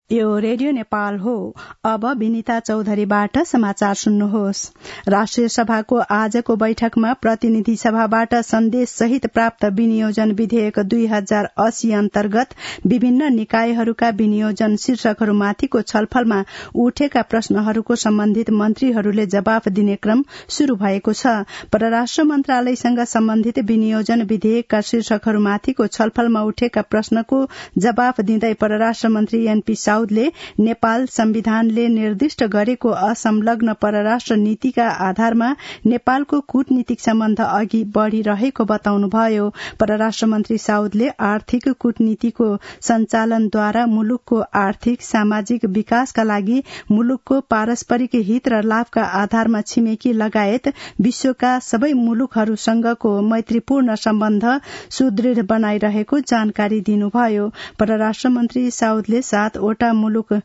यो रेडियो नेपाल हो। अब विनिता चौधरीबाट समाचार सुन्नुहोस्। राष्ट्रिय सभाको आजको बैठकमा प्रतिनिधि सभाबाट सन्देश सहित प्राप्त विनियोजन विधेयक 2080 अन्तर्गत विभिन्न निकायहरूका विनियोजन शीर्षकहरूमाथिको छलफलमा उठेका प्रश्नहरूको सम्बन्धित मन्त्रीहरूले जवाफ दिने क्रम शुरू भएको छ। परराष्ट्र मन्त्रालयसँग सम्बन्धित विनियोजन विधेयकका शीर्षकहरूमाथिको छलफलमा उठेका प्रश्नको जवाफ दिँदै परराष्ट्र मन्त्री एनपी साउदले नेपाल संविधानले निर्दिष्ट गरेको असंलग्न परराष्ट्र नीतिका आधारमा नेपालको कूटनीतिक सम्बन्ध अघि बढ़िरहेको बताउनुभयो। परराष्ट्र मन्त्री साउदले आर्थिक कूटनीतिको सञ्चालनद्वारा मुलुकको आर्थिक सामाजिक विकासका लागि मुलुकको पारस्परिक हित र लाभका आधारमा छिमेकी लगायत विश्वका सबै मुलुकहरूसँगको मैत्रीपूर्ण सम्बन्ध सुदृढ़ बनाइरहेको जानकारी दिनुभयो। परराष्ट्र मन्त्री साउदले 7 वटा मुलुकमा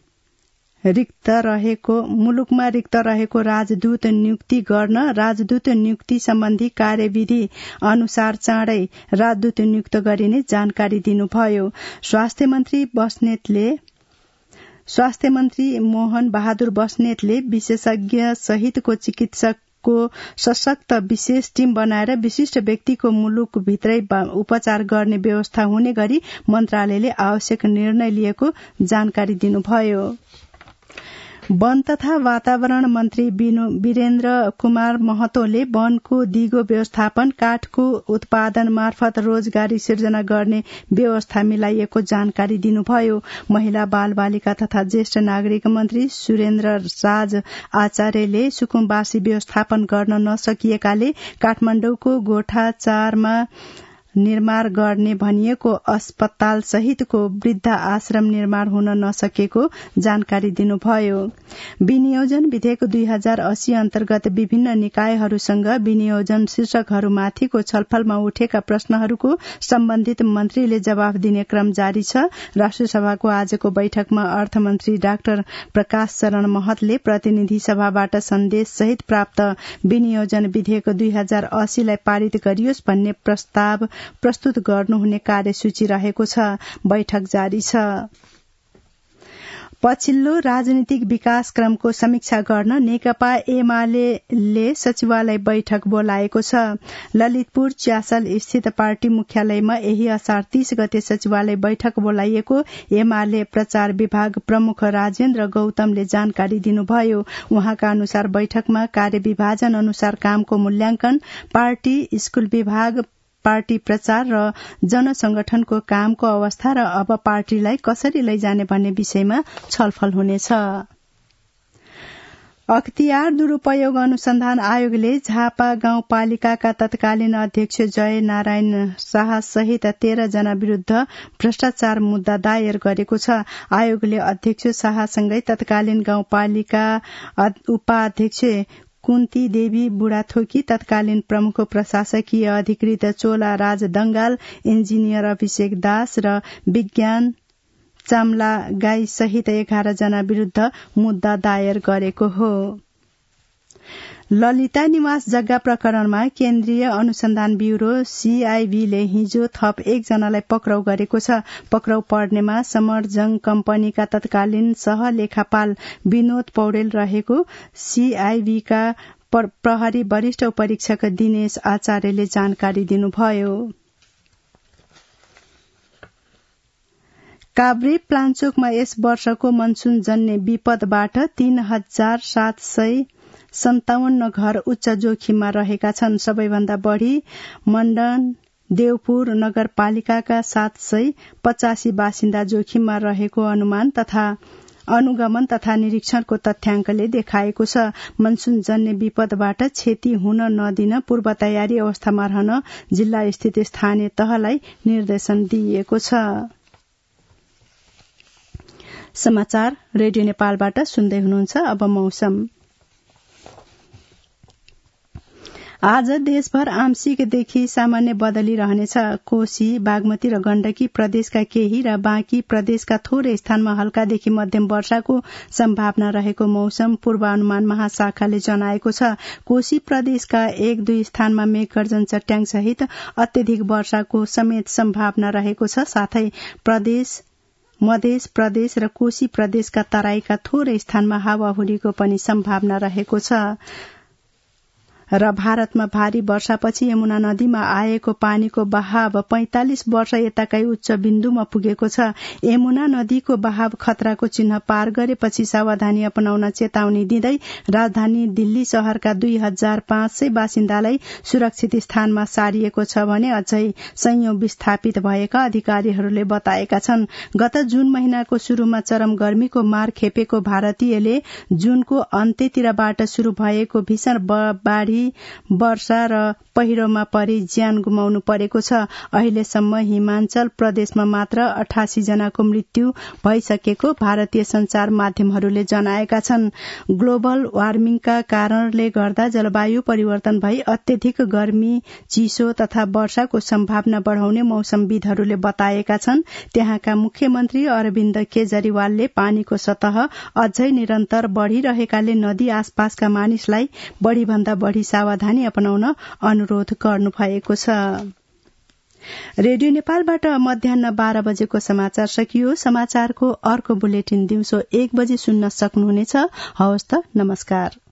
रिक्त रहेको राजदूत नियुक्ति गर्न राजदूत नियुक्ति सम्बन्धी कार्यविधि अनुसार चाँडै राजदूत नियुक्त गरिने जानकारी दिनुभयो। स्वास्थ्य मन्त्री मोहन बहादुर बस्नेतले विशेषज्ञ सहितको चिकित्सकको सशक्त विशेष टीम बनाएर विशिष्ट व्यक्तिको मुलुक भित्रै उपचार गर्ने व्यवस्था हुने गरी मन्त्रालयले आवश्यक निर्णय लिएको जानकारी दिनुभयो। वन तथा वातावरण मन्त्री वीरेन्द्र कुमार महतोले वनको दिगो व्यवस्थापन काठको उत्पादन मार्फत रोजगारी सिर्जना गर्ने व्यवस्था मिलाइएको जानकारी दिनुभयो। महिला बाल बालिका तथा ज्येष्ठ नागरिक मन्त्री सुरेन्द्र राज आचार्यले सुकुम्बासी व्यवस्थापन गर्न नसकिएकाले काठमाडौँको गोठा 4मा निर्माण गर्ने भनिएको अस्पताल सहितको वृद्ध आश्रम निर्माण हुन नसकेको जानकारी दिनुभयो। विनियोजन विधेयक 2080 अन्तर्गत विभिन्न निकायहरूसँग विनियोजन शीर्षकहरूमाथिको छलफलमा उठेका प्रश्नहरूको सम्बन्धित मन्त्रीले जवाफ दिने क्रम जारी छ। राष्ट्रिय सभाको आजको बैठकमा अर्थमन्त्री डाक्टर प्रकाश चरण महतले प्रतिनिधि सभाबाट सन्देश सहित प्राप्त विनियोजन विधेयक 2080 लाई पारित गरियोस् भन्ने प्रस्ताव प्रस्तुत गर्नुहुने कार्यसूची रहेको छ। बैठक जारी छ। पछिल्लो राजनीतिक विकास क्रमको समीक्षा गर्न नेकपा एमाले सचिवालय बैठक बोलाएको छ। ललितपुर च्यासल स्थित पार्टी मुख्यालयमा यही असार 30 गते सचिवालय बैठक बोलाइएको एमाले प्रचार विभाग प्रमुख राजेन्द्र गौतमले जानकारी दिनुभयो। उहाँका अनुसार बैठकमा कार्यविभाजन अनुसार कामको मूल्याङ्कन, पार्टी स्कूल विभाग, पार्टी प्रचार र जनसंगठनको कामको अवस्था र अब पार्टीलाई कसरी लैजाने भन्ने विषयमा छलफल हुनेछ। अख्तियार दुरूपयोग अनुसन्धान आयोगले झापा गाउँपालिकाका तत्कालीन अध्यक्ष जय नारायण शाह सहित 13 जना विरूद्ध भ्रष्टाचार मुद्दा दायर गरेको छ। आयोगले अध्यक्ष शाहसँगै तत्कालीन गाउँपालिका उपाध्यक्ष कुन्ती देवी बुढाथोकी, तत्कालीन प्रमुख प्रशासकीय अधिकृत चोला राज दंगाल, इन्जिनियर अभिषेक दास र विज्ञान चामला गाई सहित 11 जना विरूद्ध मुद्दा दायर गरेको हो। ललिता निवास जग्गा प्रकरणमा केन्द्रीय अनुसन्धान ब्यूरो सीआईबीले हिजो थप 1 जनालाई पक्राउ गरेको छ। पक्राउ पर्नेमा समरजङ कम्पनीका तत्कालीन सहलेखापाल विनोद पौडेल रहेको सीआईबीका प्रहरी वरिष्ठ परीक्षक दिनेश आचार्यले जानकारी दिनुभयो। काभ्रे प्लान्चोकमा यस वर्षको मनसून जन्य विपदबाट 3757 घर उच्च जोखिममा रहेका छन्। सबैभन्दा बढ़ी मण्डन देवपुर नगरपालिकाका 785 बासिन्दा जोखिममा रहेको अनुगमन तथा निरीक्षणको तथ्याङ्कले देखाएको छ। मनसून जन्य विपदबाट क्षति हुन नदिन पूर्व तयारी अवस्थामा रहन जिल्ला स्थित स्थानीय तहलाई निर्देशन दिइएको छ। समाचार रेडियो नेपालबाट सुन्दै हुनुहुन्छ। अब मौसम। आज देशभर आंशिकदेखि सामान्य बदली रहनेछ। कोशी, बागमती र गण्डकी प्रदेशका केही र बाँकी प्रदेशका थोरै स्थानमा हल्कादेखि मध्यम वर्षाको सम्भावना रहेको मौसम पूर्वानुमान महाशाखाले जनाएको छ। कोशी प्रदेशका 1-2 स्थानमा मेघगर्जन चट्याङ सहित अत्यधिक वर्षाको समेत सम्भावना रहेको छ। साथै प्रदेश मध्य प्रदेश र कोशी प्रदेशका तराईका थोरै स्थानमा हावाहुरीको पनि सम्भावना रहेको छ र भारतमा भारी वर्षापछि यमुना नदीमा आएको पानीको बहाव 45 वर्ष यताकै उच्च बिन्दुमा पुगेको छ। यमुना नदीको बहाव खतराको चिन्ह पार गरेपछि सावधानी अपनाउन चेतावनी दिँदै राजधानी दिल्ली शहरका 2500 बासिन्दालाई सुरक्षित स्थानमा सारिएको छ भने अझै सयौं विस्थापित भएका अधिकारीहरूले बताएका छन्। गत जून महिनाको शुरूमा चरम गर्मीको मार खेपेको भारतीयले जूनको अन्त्यतिरबाट शुरू भएको भीषण बाढ़ी वर्षा र पहिरोमा परि ज्यान गुमाउनु परेको छ। अहिलेसम्म हिमाञ्चल प्रदेशमा मात्र 88 जनाको मृत्यु भइसकेको भारतीय संचार माध्यमहरूले जनाएका छन्। ग्लोबल वार्मिङका कारणले गर्दा जलवायु परिवर्तन भई अत्यधिक गर्मी, चिसो तथा वर्षाको सम्भावना बढ़ाउने मौसमविदहरूले बताएका छन्। त्यहाँका मुख्यमन्त्री अरविन्द केजरीवालले पानीको सतह अझै निरन्तर बढ़िरहेकाले नदी आसपासका मानिसलाई बढ़ीभन्दा बढ़ी सावधानी अपनाउन अनुरोध गर्नु भएको छ। रेडियो नेपालबाट मध्याह्न 12 बजेको समाचार सकियो। समाचारको अर्को बुलेटिन दिउँसो 1 बजे सुन्न सक्नुहुनेछ। हवस् त, नमस्कार।